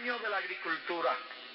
año de la agricultura.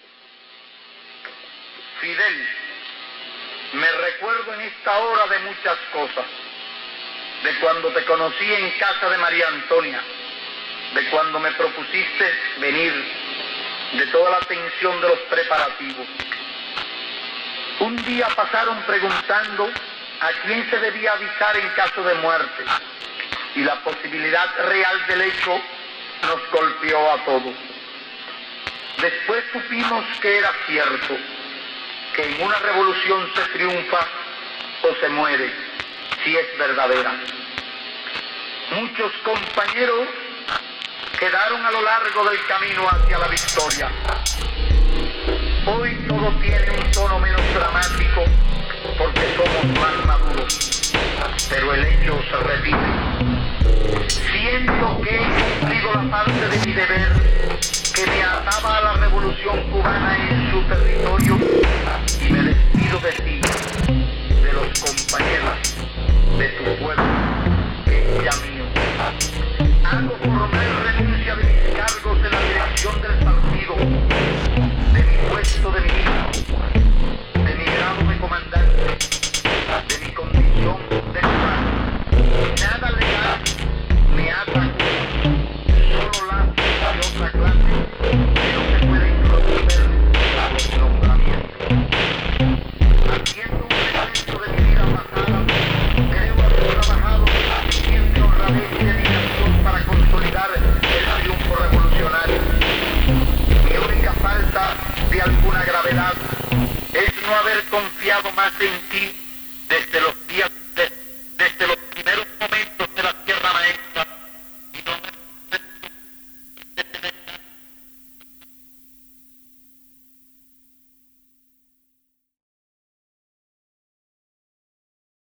Fidel, me recuerdo en esta hora de muchas cosas, de cuando te conocí en casa de María Antonia, de cuando me propusiste venir, de toda la tensión de los preparativos. Un día pasaron preguntando a quién se debía avisar en caso de muerte, y la posibilidad real del hecho nos golpeó a todos. Después supimos que era cierto, que en una revolución se triunfa o se muere, si es verdadera. Muchos compañeros quedaron a lo largo del camino hacia la victoria. Hoy todo tiene un tono menos dramático porque somos más maduros, pero el hecho se repite. Siento que he cumplido la parte de mi deber que me ataba a la revolución cubana en su territorio y me despido de ti, de los compañeros, de tu pueblo, que es ya mío. Hago formal renuncia de mis cargos en la dirección del partido, de mi puesto de ministro, de mi grado de comandante, de mi condición de ciudadano. Nada legal me ata, solo lazos de otra clase que no se pueden proceder a los nombramientos. Haciendo un recuento de mi vida pasada, creo haber trabajado con suficiente honradez y dedicación para consolidar el triunfo revolucionario. Mi única falta de alguna gravedad es no haber confiado más en ti desde los